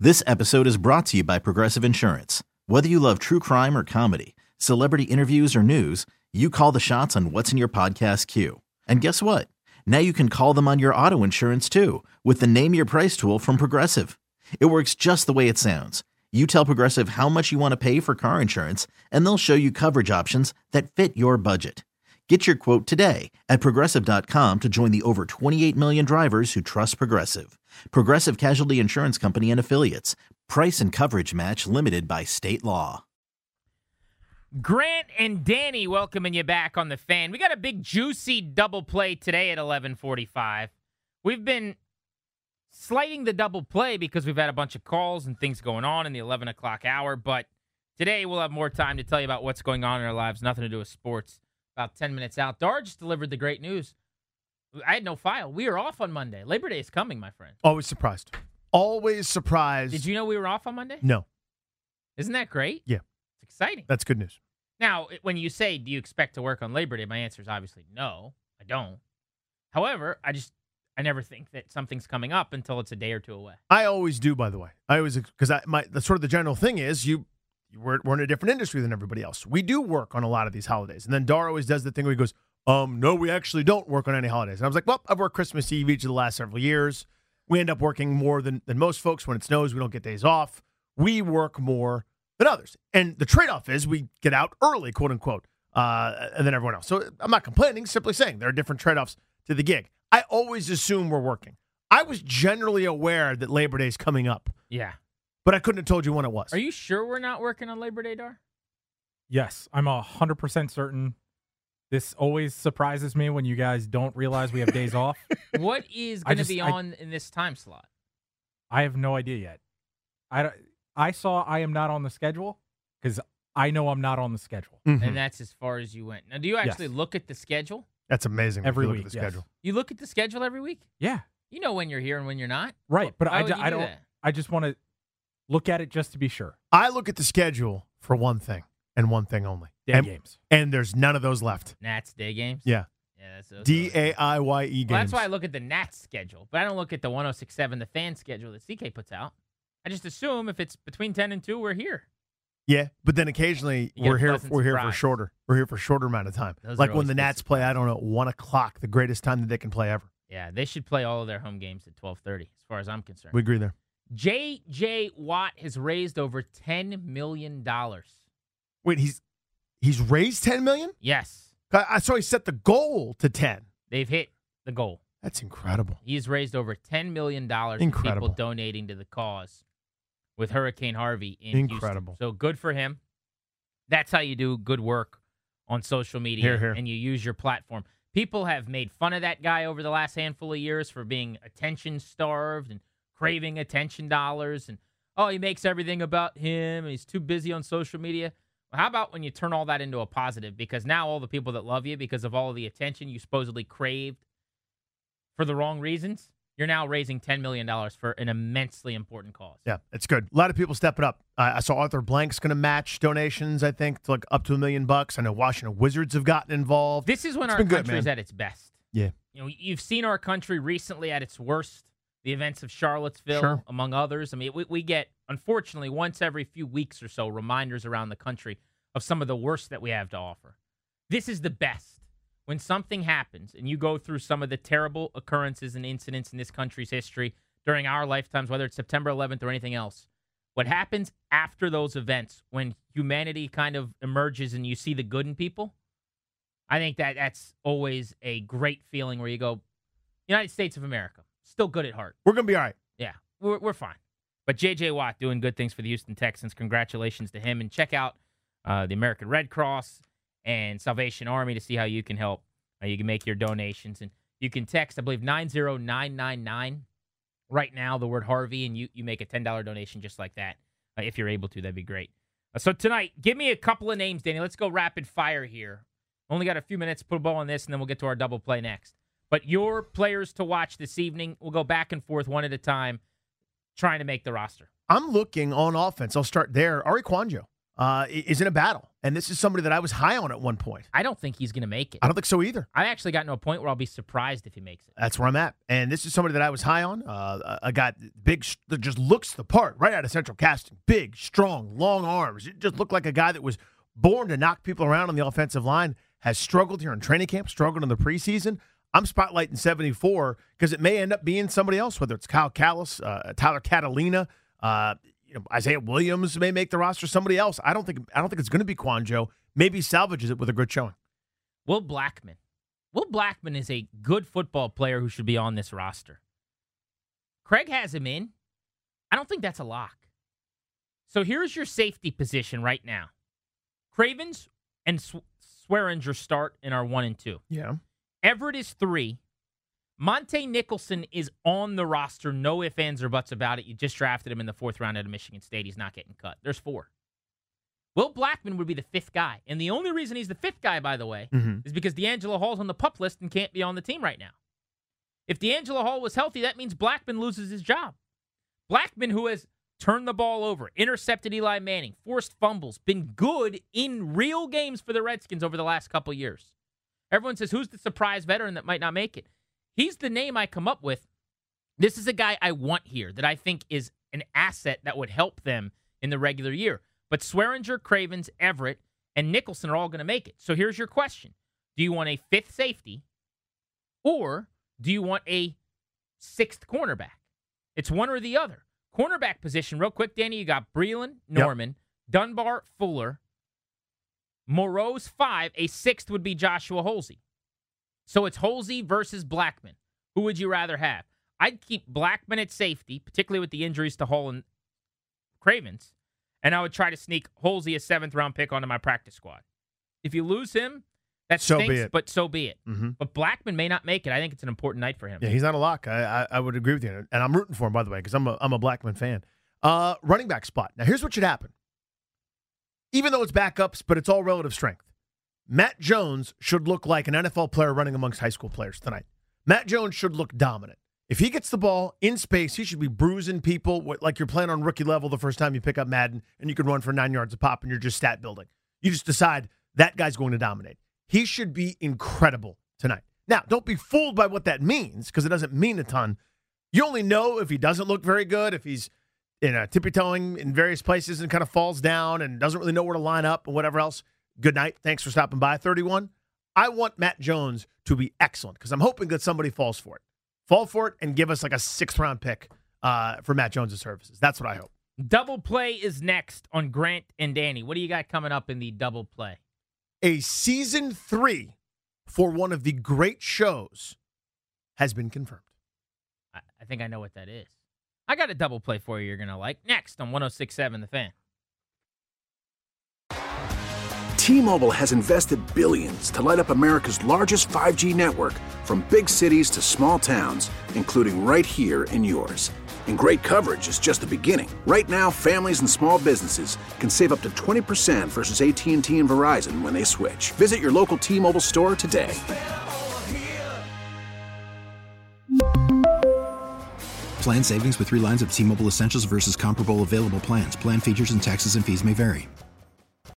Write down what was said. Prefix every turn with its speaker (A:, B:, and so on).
A: This episode is brought to you by Progressive Insurance. Whether you love true crime or comedy, celebrity interviews or news, you call the shots on what's in your podcast queue. And guess what? Now you can call them on your auto insurance too with the Name Your Price tool from Progressive. It works just the way it sounds. You tell Progressive how much you want to pay for car insurance, and they'll show you coverage options that fit your budget. Get your quote today at Progressive.com to join the over 28 million drivers who trust Progressive. Progressive Casualty Insurance Company and Affiliates. Price and coverage match limited by state law.
B: Grant and Danny welcoming you back on The Fan. We got a big, juicy double play today at 11:45. We've been slighting the double play because we've had a bunch of calls and things going on in the 11 o'clock hour, but today we'll have more time to tell you about what's going on in our lives, nothing to do with sports. About 10 minutes out. Dar just delivered the great news. I had no file. We are off on Monday. Labor Day is coming, my friend.
C: Always surprised. Always surprised.
B: Did you know we were off on Monday?
C: No.
B: Isn't that great?
C: Yeah.
B: It's exciting.
C: That's good news.
B: Now, when you say, do you expect to work on Labor Day, my answer is obviously no, I don't. However, I never think that something's coming up until it's a day or two away.
C: I always do, by the way. I always, because the sort of the general thing is we're in a different industry than everybody else. We do work on a lot of these holidays. And then Dar always does the thing where he goes, no, we actually don't work on any holidays. And I was like, well, I've worked Christmas Eve each of the last several years. We end up working more than most folks. When it snows, we don't get days off. We work more than others. And the trade-off is we get out early, quote unquote, than everyone else. So I'm not complaining, simply saying there are different trade-offs to the gig. I always assume we're working. I was generally aware that Labor Day is coming up.
B: Yeah.
C: But I couldn't have told you when it was.
B: Are you sure we're not working on Labor Day, Dar?
D: Yes, I'm 100% certain. This always surprises me when you guys don't realize we have days off.
B: What is going to be on in this time slot?
D: I have no idea yet. I saw I am not on the schedule because I know I'm not on the schedule.
C: Mm-hmm.
B: And that's as far as you went. Now, do you actually look at the schedule?
C: That's amazing.
D: Every
C: look
D: week,
C: at the
D: yes.
C: schedule.
B: You look at the schedule every week?
D: Yeah.
B: You know when you're here and when you're not?
D: Right, but
B: Why would you do
D: I don't.
B: that?
D: I just want to look at it just to be sure.
C: I look at the schedule for one thing and one thing only.
D: Day games.
C: And there's none of those left.
B: Nats day games?
C: Yeah.
B: Yeah, that's
C: DAIYE games.
B: Well, that's why I look at the Nats schedule, but I don't look at the 106.7, the Fan schedule that CK puts out. I just assume if it's between 10 and 2, we're here.
C: Yeah, but then occasionally
B: You get
C: we're
B: a
C: here
B: pleasant
C: for
B: surprise.
C: shorter. We're here for a shorter amount of time.
B: Those
C: like
B: are
C: when
B: always
C: the
B: good
C: Nats play, I don't know, 1 o'clock, the greatest time that they can play ever.
B: Yeah, they should play all of their home games at 12:30, as far as I'm concerned.
C: We agree there.
B: J.J. Watt has raised over $10 million.
C: Wait, he's raised $10 million?
B: Yes.
C: I saw he set the goal to 10.
B: They've hit the goal.
C: That's incredible.
B: He's raised over $10 million for
C: Incredible.
B: people donating to the cause with Hurricane Harvey in
C: Incredible.
B: Houston. So good for him. That's how you do good work on social media.
C: Hear, hear.
B: And you use your platform. People have made fun of that guy over the last handful of years for being attention-starved and craving attention dollars. And, he makes everything about him, and he's too busy on social media. Well, how about when you turn all that into a positive? Because now all the people that love you because of all of the attention you supposedly craved for the wrong reasons, you're now raising $10 million for an immensely important cause.
C: Yeah, it's good. A lot of people stepping up. I saw Arthur Blank's going to match donations, I think, to like up to $1 million. I know Washington Wizards have gotten involved.
B: This is when
C: It's
B: our
C: been good,
B: country is
C: man.
B: at its best.
C: Yeah.
B: You've seen our country recently at its worst. The events of Charlottesville,
C: Sure.
B: among others. I mean, we get, unfortunately, once every few weeks or so, reminders around the country of some of the worst that we have to offer. This is the best. When something happens and you go through some of the terrible occurrences and incidents in this country's history during our lifetimes, whether it's September 11th or anything else, what happens after those events, when humanity kind of emerges and you see the good in people, I think that's always a great feeling where you go, United States of America, still good at heart.
C: We're going to be all right.
B: Yeah, we're fine. But J.J. Watt doing good things for the Houston Texans. Congratulations to him. And check out the American Red Cross and Salvation Army to see how you can help. You can make your donations. And you can text, I believe, 90999 right now, the word Harvey, and you make a $10 donation just like that. If you're able to, that'd be great. So tonight, give me a couple of names, Danny. Let's go rapid fire here. Only got a few minutes to put a bow on this, and then we'll get to our double play next. But your players to watch this evening, we'll go back and forth one at a time, trying to make the roster.
C: I'm looking on offense. I'll start there. Ari Kwanjo is in a battle. And this is somebody that I was high on at one point.
B: I don't think he's going to make it.
C: I don't think so either.
B: I actually gotten to a point where I'll be surprised if he makes it.
C: That's where I'm at. And this is somebody that I was high on. A guy big, that just looks the part right out of Central Casting. Big, strong, long arms. It just looked like a guy that was born to knock people around on the offensive line. Has struggled here in training camp, struggled in the preseason. I'm spotlighting 74 because it may end up being somebody else, whether it's Kyle Callis, Tyler Catalina, Isaiah Williams may make the roster. Somebody else. I don't think it's going to be Quanjo. Maybe salvages it with a good showing.
B: Will Blackman. Will Blackman is a good football player who should be on this roster. Craig has him in. I don't think that's a lock. So here's your safety position right now. Cravens and Swearinger start in our 1 and 2.
C: Yeah.
B: Everett is 3. Monte Nicholson is on the roster. No ifs, ands, or buts about it. You just drafted him in the 4th round out of Michigan State. He's not getting cut. There's 4. Will Blackman would be the 5th guy. And the only reason he's the 5th guy, by the way, is because D'Angelo Hall's on the PUP list and can't be on the team right now. If D'Angelo Hall was healthy, that means Blackman loses his job. Blackman, who has turned the ball over, intercepted Eli Manning, forced fumbles, been good in real games for the Redskins over the last couple years. Everyone says, who's the surprise veteran that might not make it? He's the name I come up with. This is a guy I want here that I think is an asset that would help them in the regular year. But Swearinger, Cravens, Everett, and Nicholson are all going to make it. So here's your question. Do you want a 5th safety or do you want a 6th cornerback? It's one or the other. Cornerback position, real quick, Danny, you got Breeland, Norman, Dunbar, Fuller, Moreau's 5. A 6th would be Joshua Holsey. So it's Holsey versus Blackman. Who would you rather have? I'd keep Blackman at safety, particularly with the injuries to Hall and Cravens, and I would try to sneak Holsey, a 7th-round pick, onto my practice squad. If you lose him, that stinks,
C: so be it.
B: But so be it.
C: Mm-hmm.
B: But Blackman may not make it. I think it's an important night for him.
C: Yeah, he's not a lock. I would agree with you. And I'm rooting for him, by the way, because I'm a Blackman fan. Running back spot. Now, here's what should happen. Even though it's backups, but it's all relative strength. Matt Jones should look like an NFL player running amongst high school players tonight. Matt Jones should look dominant. If he gets the ball in space, he should be bruising people like you're playing on rookie level the first time you pick up Madden, and you can run for 9 yards a pop, and you're just stat building. You just decide that guy's going to dominate. He should be incredible tonight. Now, don't be fooled by what that means, because it doesn't mean a ton. You only know if he doesn't look very good, if he's tippy-toeing in various places and kind of falls down and doesn't really know where to line up and whatever else. Good night. Thanks for stopping by. 31. I want Matt Jones to be excellent because I'm hoping that somebody falls for it. Fall for it and give us like a 6th-round pick for Matt Jones' services. That's what I hope.
B: Double play is next on Grant and Danny. What do you got coming up in the double play?
C: A season 3 for one of the great shows has been confirmed.
B: I think I know what that is. I got a double play for you you're going to like. Next on 106.7 The Fan.
E: T-Mobile has invested billions to light up America's largest 5G network, from big cities to small towns, including right here in yours. And great coverage is just the beginning. Right now, families and small businesses can save up to 20% versus AT&T and Verizon when they switch. Visit your local T-Mobile store today.
F: Plan savings with 3 lines of T-Mobile Essentials versus comparable available plans. Plan features and taxes and fees may vary.